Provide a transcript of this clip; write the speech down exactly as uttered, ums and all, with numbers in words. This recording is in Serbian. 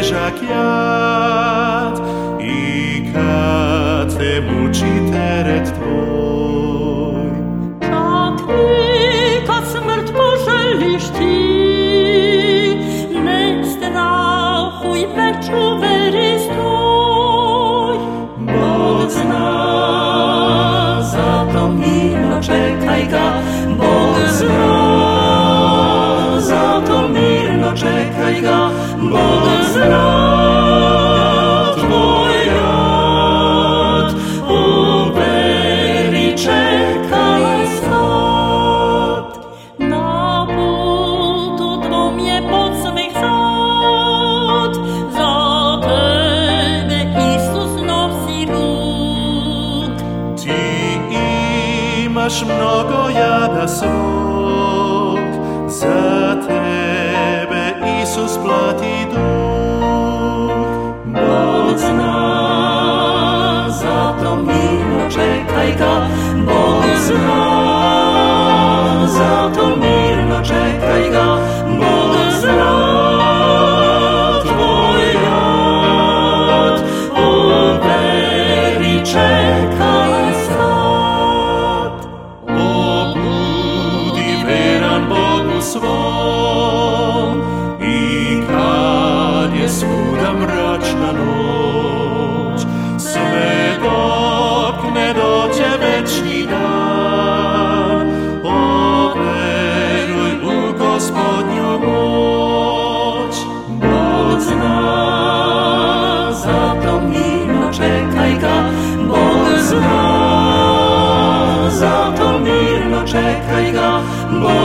težak jad i kad te muči teret tvoj. Čak i kad smrt poželiš ti, ne strahuj, već u veri stoj. Bog zna, zato mirno čekaj ga. Bog zna, zato mirno čekaj ga. Bog zna tvoj rad, u veri čekaj sad. Na putu tvom je podsmeh sad, za tebe Isus nosi ruk. Ti imaš mnogo jada svog, za tebe Isus plati dug. Bog zna, zato mirno čekaj ga. Bog zna, zato mirno čekaj ga. Bog zna tvoj rad, u veri čekaj sad. O, budi veran Bogu svom, i kad je svuda mračna noć, sve dok ne dođe večni dan. O, veruj u Gospodnju moć. Bog zna, zato mirno čekaj ga. Bog zna, zato mirno čekaj ga. Bog